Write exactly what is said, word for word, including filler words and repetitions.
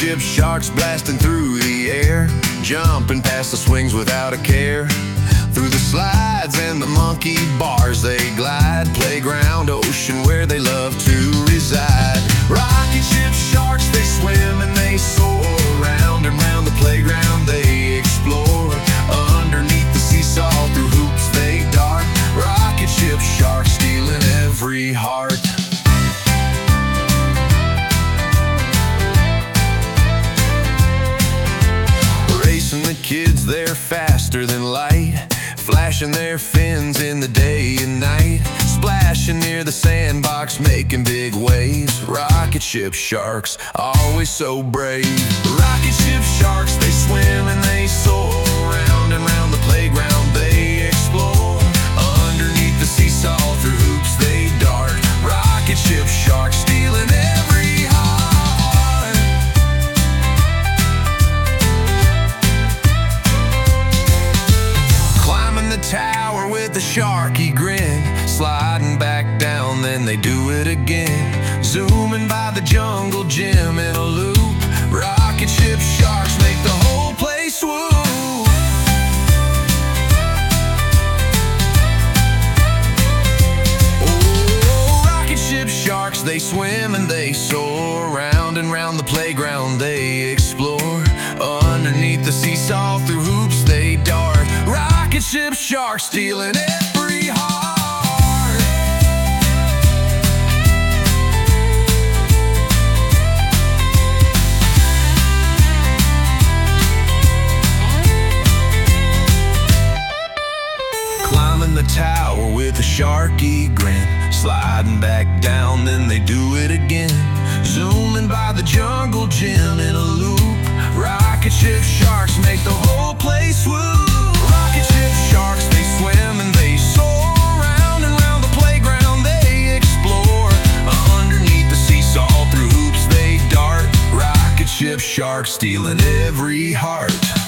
ship sharks blasting through the air, jumping past the swings without a care. Through the slides and the monkey bars they glide, playground ocean where they love to reside. Rocket ship sharks, they swim and they soar, round and round the playground they explore. Underneath the seesaw, through hoops they dart, rocket ship sharks stealing every heart. Racing the kids, they're faster than light, flashing their fins in the day and night, splashing near the sandbox, making big waves. Rocket ship sharks, always so brave. Rocket ship sharks, they swim and they soar, round and round the playground they explore. Underneath the seesaw, through hoops they dart, rocket ship sharks stealing every heart. Climbing the tower with a sharky grin, sliding back down, then they do it again. Zooming by the jungle gym in a loop, rocket ship sharks make the whole place swoop. Oh, rocket ship sharks, they swim and they soar, round and round the playground they explore. Underneath the seesaw, through hoops they dart, rocket ship sharks stealing every heart. Climbing the tower with a sharky grin, sliding back down, then they do it again. Zooming by the jungle gym in a loop, rocket ship sharks make the whole place swoop. Rocket ship sharks, they swim and they soar, round and round the playground they explore. Underneath the seesaw, through hoops they dart, rocket ship sharks stealing every heart.